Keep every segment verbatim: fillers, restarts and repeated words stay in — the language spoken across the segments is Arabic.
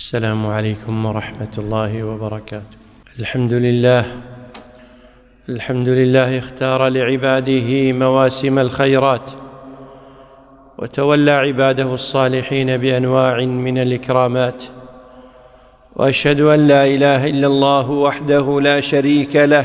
السلام عليكم ورحمة الله وبركاته. الحمد لله الحمد لله اختار لعباده مواسم الخيرات، وتولى عباده الصالحين بأنواع من الإكرامات، وأشهد أن لا إله إلا الله وحده لا شريك له،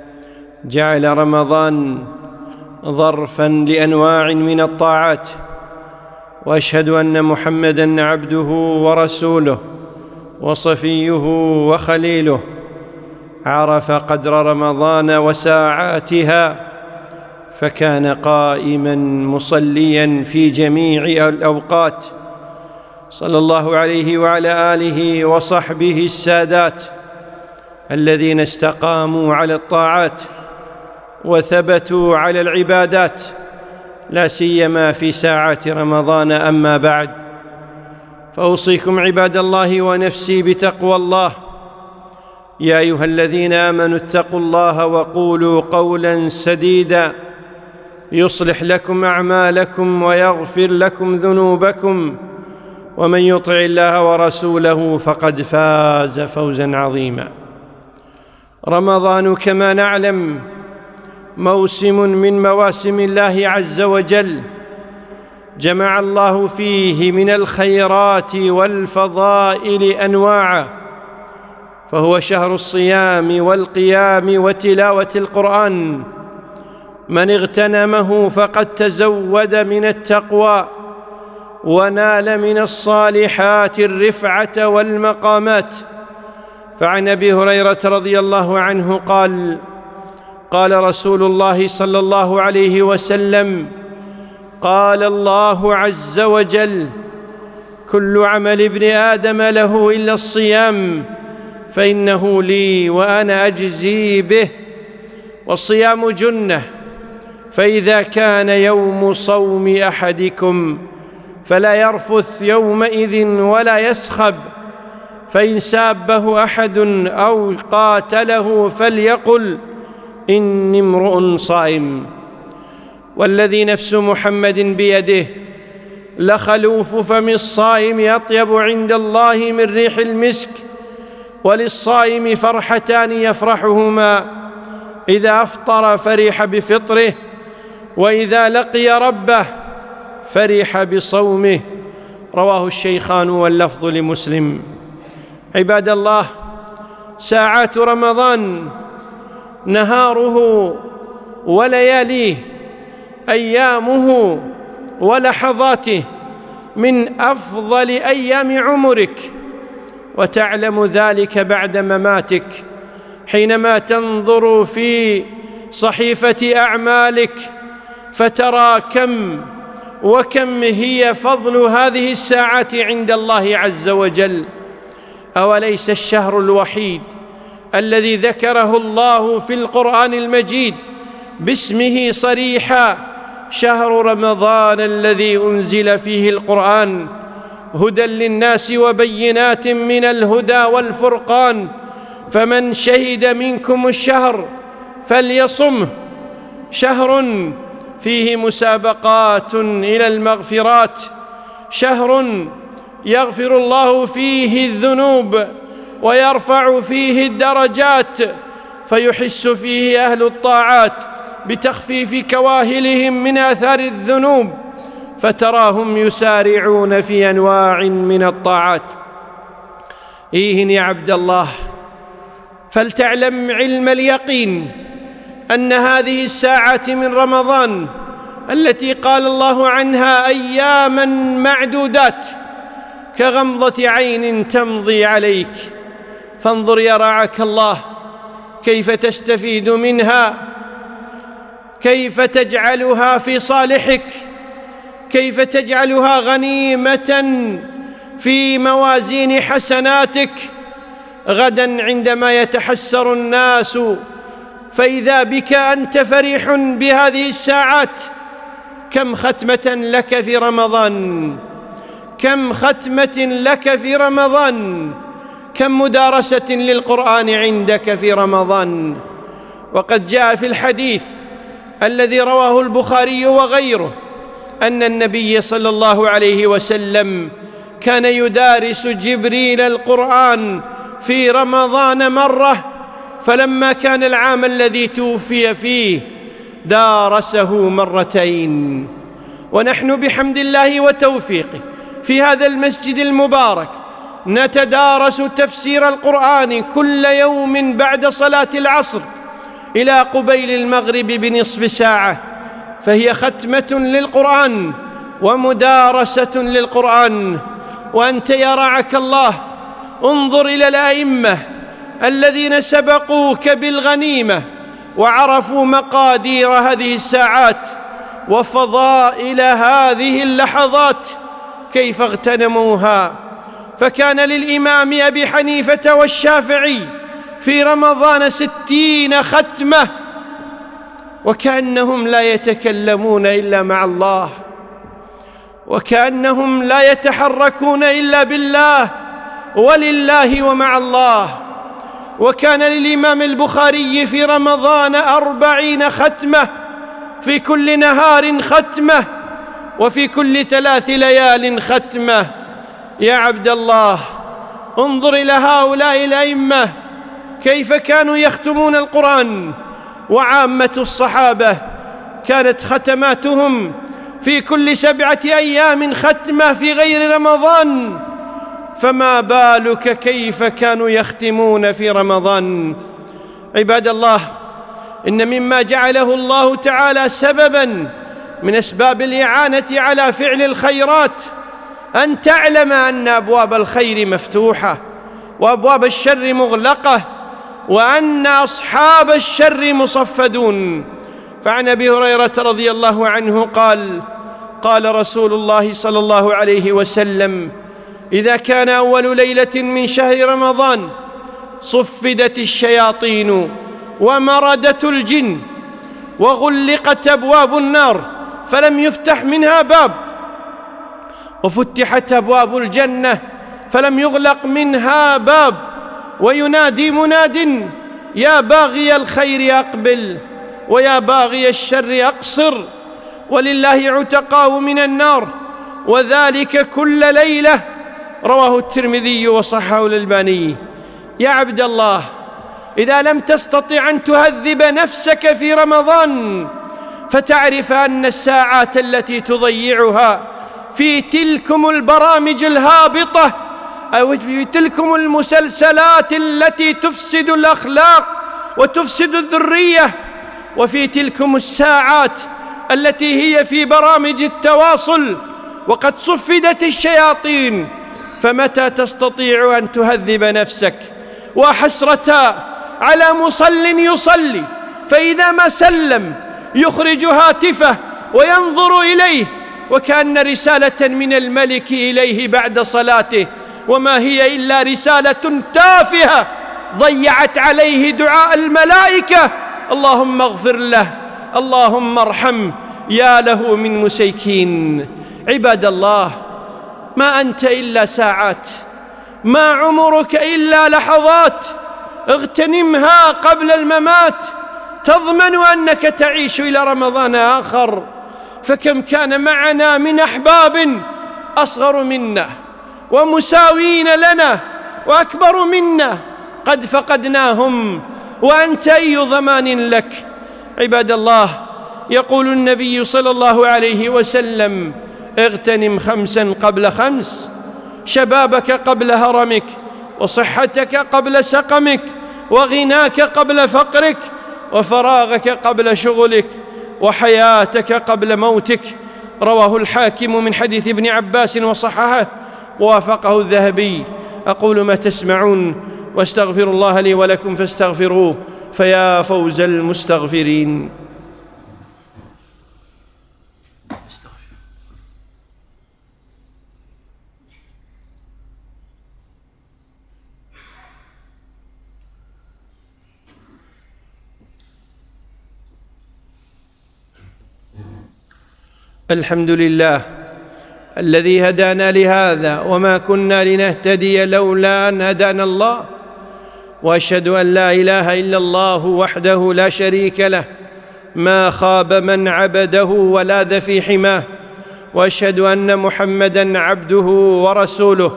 جعل رمضان ظرفاً لأنواع من الطاعات، وأشهد أن محمداً عبده ورسوله وصفيه وخليله، عرف قدر رمضان وساعاتها، فكان قائماً مصلياً في جميع الأوقات، صلى الله عليه وعلى آله وصحبه السادات الذين استقاموا على الطاعات وثبتوا على العبادات، لا سيما في ساعات رمضان. أما بعد، فأوصيكم عباد الله ونفسي بتقوى الله. يا أيها الذين آمنوا اتقوا الله وقولوا قولا سديدا يصلح لكم أعمالكم ويغفر لكم ذنوبكم، ومن يطع الله ورسوله فقد فاز فوزا عظيما. رمضان كما نعلم موسم من مواسم الله عز وجل، جمع الله فيه من الخيرات والفضائل أنواعا، فهو شهر الصيام والقيام وتلاوة القرآن. من اغتنمه فقد تزود من التقوى ونال من الصالحات الرفعة والمقامات. فعن أبي هريرة رضي الله عنه قال: قال رسول الله صلى الله عليه وسلم: قال الله عز وجل: كل عمل ابن آدم له إلا الصيام فإنه لي وأنا أجزي به. والصيام جنة، فإذا كان يوم صوم أحدكم فلا يرفث يومئذ ولا يسخب، فإن سابه أحد أو قاتله فليقل إني امرؤ صائم. والذي نفس محمد بيده لخلوف فم الصائم أطيب عند الله من ريح المسك. وللصائم فرحتان يفرحهما: إذا أفطر فرح بفطره، وإذا لقي ربه فرح بصومه. رواه الشيخان واللفظ لمسلم. عباد الله، ساعات رمضان نهاره ولياليه، أيامه ولحظاته من أفضل أيام عمرك، وتعلم ذلك بعد مماتك، حينما تنظر في صحيفة أعمالك فترى كم وكم هي فضل هذه الساعات عند الله عز وجل. أوليس الشهر الوحيد الذي ذكره الله في القرآن المجيد باسمه صريحا شهر رمضان الذي أنزل فيه القرآن هدى للناس وبينات من الهدى والفرقان، فمن شهد منكم الشهر فليصمه. شهر فيه مسابقات إلى المغفرات، شهر يغفر الله فيه الذنوب ويرفع فيه الدرجات، فيحس فيه أهل الطاعات بتخفيف كواهلهم من آثار الذنوب، فتراهم يسارعون في أنواع من الطاعات. إيهن يا عبد الله، فلتعلم علم اليقين أن هذه الساعات من رمضان التي قال الله عنها أياماً معدودات كغمضة عين تمضي عليك، فانظر يا رعاك الله كيف تستفيد منها، كيف تجعلها في صالحك، كيف تجعلها غنيمة في موازين حسناتك. غداً عندما يتحسر الناس فإذا بك أنت فرح بهذه الساعات. كم ختمة لك في رمضان، كم ختمة لك في رمضان، كم مدارسة للقرآن عندك في رمضان. وقد جاء في الحديث الذي رواه البخاري وغيره أن النبي صلى الله عليه وسلم كان يدارس جبريل القرآن في رمضان مرة، فلما كان العام الذي توفي فيه دارسه مرتين. ونحن بحمد الله وتوفيقه في هذا المسجد المبارك نتدارس تفسير القرآن كل يوم بعد صلاة العصر إلى قبيل المغرب بنصف ساعة، فهي ختمة للقرآن ومدارسة للقرآن. وأنت يا رعاك الله انظر إلى الأئمة الذين سبقوك بالغنيمة وعرفوا مقادير هذه الساعات وفضائل هذه اللحظات كيف اغتنموها. فكان للإمام أبي حنيفة والشافعي في رمضان ستين ختمة، وكأنهم لا يتكلمون إلا مع الله، وكأنهم لا يتحركون إلا بالله ولله ومع الله. وكان للإمام البخاري في رمضان أربعين ختمة، في كل نهار ختمة، وفي كل ثلاث ليال ختمة. يا عبد الله انظر إلى هؤلاء الأئمة كيف كانوا يختمون القرآن. وعامة الصحابة كانت ختماتهم في كل سبعة أيام ختمة في غير رمضان، فما بالك كيف كانوا يختمون في رمضان. عباد الله، إن مما جعله الله تعالى سبباً من أسباب الإعانة على فعل الخيرات أن تعلم أن أبواب الخير مفتوحة وأبواب الشر مغلقة، وأن أصحاب الشر مصفدون. فعن أبي هريرة رضي الله عنه قال: قال رسول الله صلى الله عليه وسلم: إذا كان أول ليلة من شهر رمضان صفدت الشياطين ومردت الجن وغلقت أبواب النار فلم يفتح منها باب، وفتحت أبواب الجنة فلم يغلق منها باب، وينادي مناد: يا باغي الخير أقبل ويا باغي الشر أقصر. ولله عتقاء من النار، وذلك كل ليلة. رواه الترمذي وصححه الألباني. يا عبد الله، إذا لم تستطع أن تهذب نفسك في رمضان فتعرف أن الساعات التي تضيعها في تلكم البرامج الهابطة أو في تلكم المسلسلات التي تفسد الأخلاق وتفسد الذرية، وفي تلكم الساعات التي هي في برامج التواصل وقد صفدت الشياطين، فمتى تستطيع أن تهذب نفسك؟ وحسرة على مصل يصلي فإذا ما سلم يخرج هاتفه وينظر إليه وكأن رسالة من الملك إليه بعد صلاته، وما هي إلا رسالة تافهة ضيعت عليه دعاء الملائكة: اللهم اغفر له، اللهم ارحمه، يا له من مسيكين. عباد الله، ما أنت إلا ساعات، ما عمرك إلا لحظات، اغتنمها قبل الممات تضمن أنك تعيش إلى رمضان آخر. فكم كان معنا من أحباب أصغر منا ومساوين لنا وأكبر منا قد فقدناهم، وأنت أي ضمان لك؟ عباد الله، يقول النبي صلى الله عليه وسلم: اغتنم خمسا قبل خمس، شبابك قبل هرمك، وصحتك قبل سقمك، وغناك قبل فقرك، وفراغك قبل شغلك، وحياتك قبل موتك. رواه الحاكم من حديث ابن عباس وصححه ووافقه الذهبي. أقول ما تسمعون واستغفر الله لي ولكم فاستغفروه، فيا فوز المستغفرين. الحمد لله الذي هدانا لهذا وما كنا لنهتدي لولا أن هدانا الله، وأشهد أن لا إله إلا الله وحده لا شريك له، ما خاب من عبده ولاذ في حماه، وأشهد أن محمدًا عبده ورسوله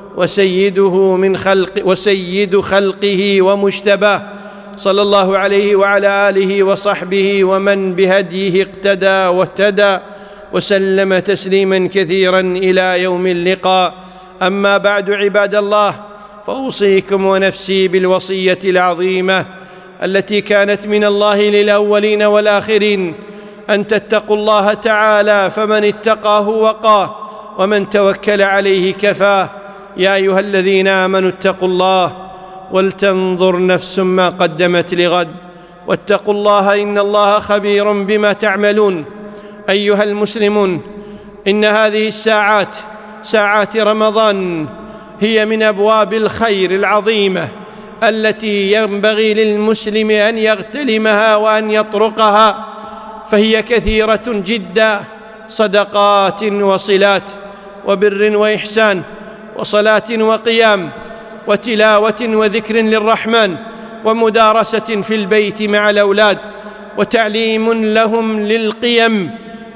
وسيده من خلق وسيد خلقه ومجتباه، صلى الله عليه وعلى آله وصحبه ومن بهديه اقتدى واهتدى، وسلم تسليماً كثيراً إلى يوم اللقاء. أما بعد، عباد الله، فأوصيكم ونفسي بالوصية العظيمة التي كانت من الله للأولين والآخرين، أن تتقوا الله تعالى، فمن اتقاه وقاه، ومن توكل عليه كفاه. يا أيها الذين آمنوا اتقوا الله ولتنظر نفس ما قدمت لغد، واتقوا الله إن الله خبير بما تعملون. أيها المسلمون، إن هذه الساعات، ساعات رمضان، هي من أبواب الخير العظيمة التي ينبغي للمسلم أن يغتنمها وأن يطرقها، فهي كثيرة جدا: صدقات وصلات، وبر وإحسان، وصلاة وقيام، وتلاوة وذكر للرحمن، ومدارسة في البيت مع الأولاد، وتعليم لهم للقيم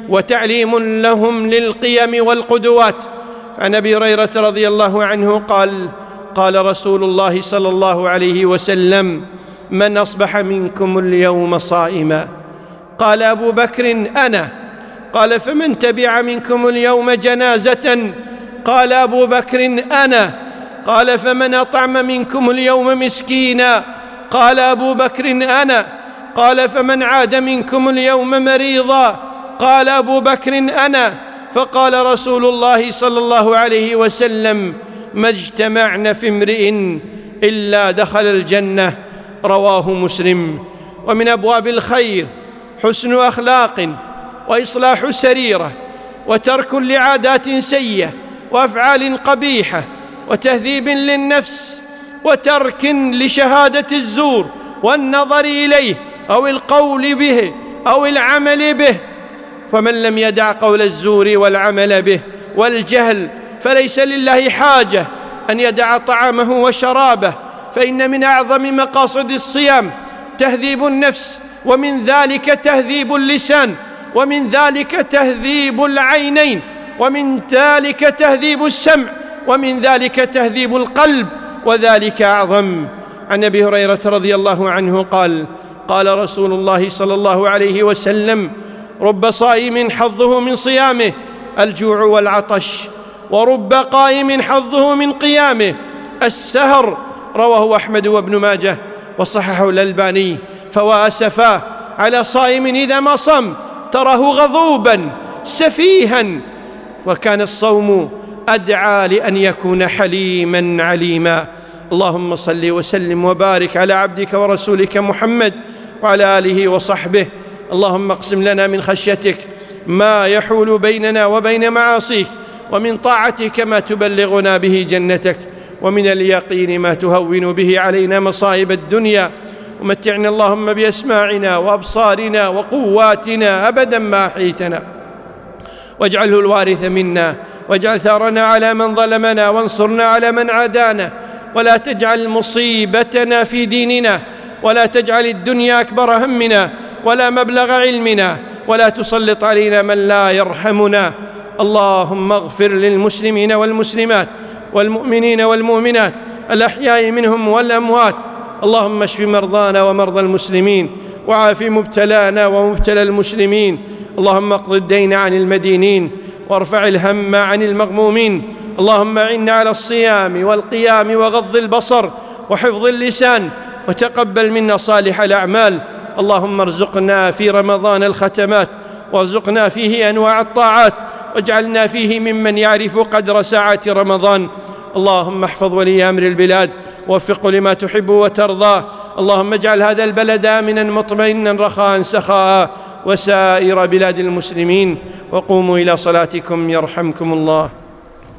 وتعليم لهم للقيم والقدوات. عن أبي هريرة رضي الله عنه قال: قال رسول الله صلى الله عليه وسلم: من أصبح منكم اليوم صائما؟ قال أبو بكر: أنا. قال: فمن تبع منكم اليوم جنازة؟ قال أبو بكر: أنا. قال: فمن أطعم منكم اليوم مسكينا؟ قال أبو بكر: أنا. قال: فمن عاد منكم اليوم مريضا؟ قال أبو بكر: أنا. فقال رسول الله صلى الله عليه وسلم: ما اجتمعن في امرئ إلا دخل الجنة. رواه مسلم. ومن أبواب الخير حسن أخلاق، وإصلاح سريرة، وترك لعادات سيئة وأفعال قبيحة، وتهذيب للنفس، وترك لشهادة الزور والنظر إليه أو القول به أو العمل به. فمن لم يدع قول الزور والعمل به والجهل فليس لله حاجة أن يدع طعامه وشرابه، فإن من أعظم مقاصد الصيام تهذيب النفس، ومن ذلك تهذيب اللسان، ومن ذلك تهذيب العينين، ومن ذلك تهذيب السمع، ومن ذلك تهذيب القلب، وذلك أعظم. عن أبي هريرة رضي الله عنه قال: قال رسول الله صلى الله عليه وسلم: رب صائم حظه من صيامه الجوع والعطش، ورب قائم حظه من قيامه السهر. رواه أحمد وابن ماجه وصححه الألباني. فواسفاه على صائم إذا ما صام تراه غضوبا سفيها، وكان الصوم أدعى لأن يكون حليما عليما. اللهم صل وسلم وبارك على عبدك ورسولك محمد وعلى آله وصحبه. اللهم اقسم لنا من خشيتك ما يحول بيننا وبين معاصيك، ومن طاعتك ما تبلغنا به جنتك، ومن اليقين ما تهون به علينا مصائب الدنيا. ومتعنا اللهم بأسماعنا وأبصارنا وقواتنا أبدا ما أحييتنا، واجعله الوارث منا، واجعل ثارنا على من ظلمنا، وانصرنا على من عادانا، ولا تجعل مصيبتنا في ديننا، ولا تجعل الدنيا أكبر همنا ولا مبلغ علمنا، ولا تسلط علينا من لا يرحمنا. اللهم اغفر للمسلمين والمسلمات والمؤمنين والمؤمنات الأحياء منهم والأموات. اللهم اشف مرضانا ومرضى المسلمين، وعاف مبتلانا ومبتلى المسلمين. اللهم اقض الدين عن المدينين، وارفع الهم عن المغمومين. اللهم أعنا على الصيام والقيام وغض البصر وحفظ اللسان، وتقبل منا صالح الأعمال. اللهم ارزقنا في رمضان الختمات، وارزقنا فيه أنواع الطاعات، واجعلنا فيه ممن يعرف قدر ساعة رمضان. اللهم احفظ ولي أمر البلاد، ووفقه لما تحب وترضاه. اللهم اجعل هذا البلد آمنا مطمئنا رخاء سخاء، وسائر بلاد المسلمين. وقوموا إلى صلاتكم يرحمكم الله.